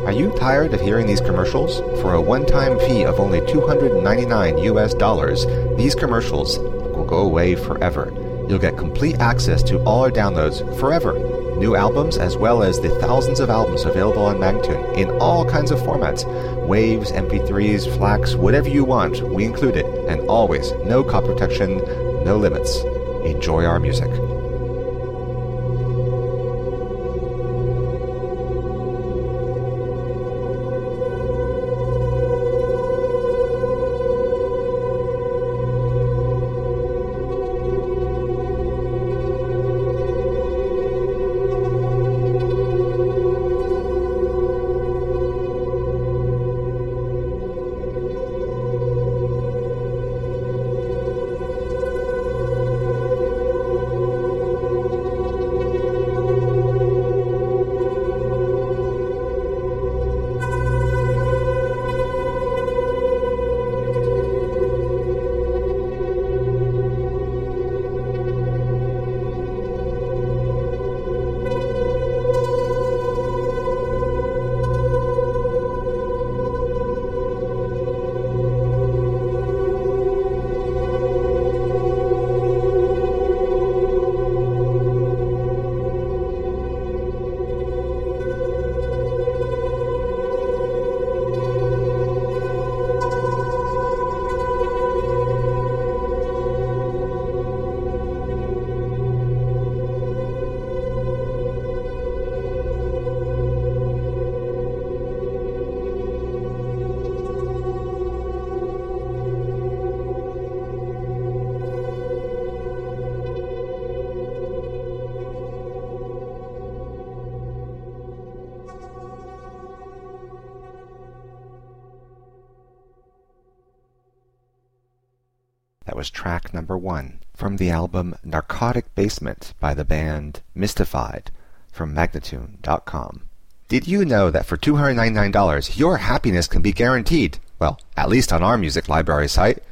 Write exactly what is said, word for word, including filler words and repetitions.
Are you tired of hearing these commercials? For a one-time fee of only two hundred ninety-nine U S dollars, these commercials will go away forever. You'll get complete access to all our downloads forever. New albums as well as the thousands of albums available on Magnatune in all kinds of formats. Waves, M P threes, FLACs, whatever you want, we include it. And always, no copy protection, no limits. Enjoy our music. That was track number one from the album Narcotic Basement by the band Mystified from Magnatune dot com. Did you know that for two hundred ninety-nine dollars your happiness can be guaranteed? Well, at least on our music library site.